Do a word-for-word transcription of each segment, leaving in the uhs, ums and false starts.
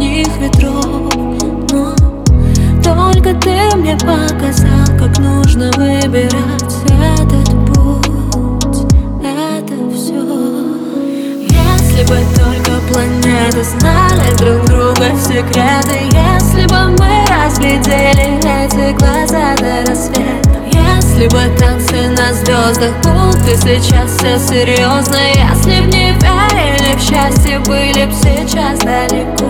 одних ветров. Но только ты мне показал, как нужно выбирать этот путь. Это все. Если бы только планеты знали друг друга секреты, если бы мы разглядели эти глаза до рассвета, если бы танцы на звездах будто сейчас все серьезно, если б не верили в счастье, были б сейчас далеко.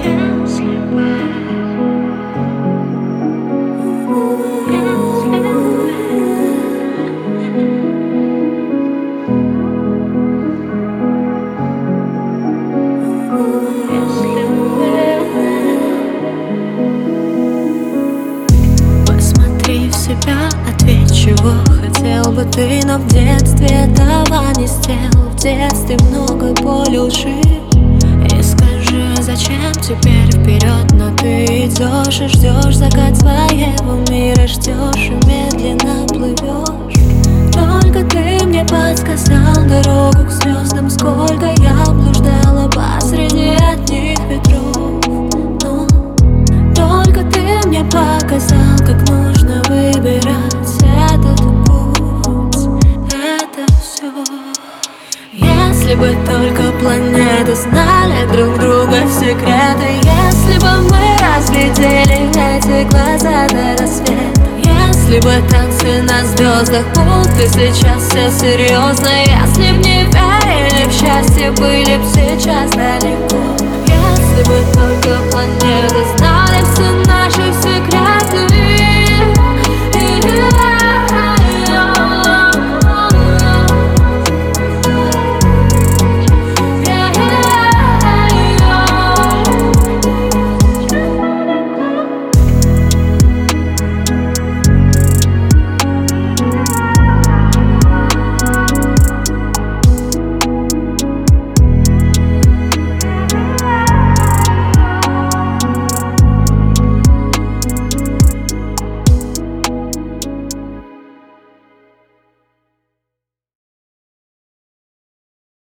Ответь, чего хотел бы ты, но в детстве этого не сделал. В детстве много боли, лжи. И скажи, зачем теперь вперед? Но ты идешь и ждешь закат своего мира, ждешь и медленно плывешь. Только ты мне подсказал дорогу к звездам, сколько я блуждала посреди одних ветров. Но только ты мне показал, как нужно выбирать этот путь. Это все. Если бы только планеты знали друг друга секреты, если бы мы разглядели эти глаза до рассвета, если бы танцы на звездах будто сейчас все серьезно, если б не верили в счастье, были б сейчас далеко. Если бы только планеты знали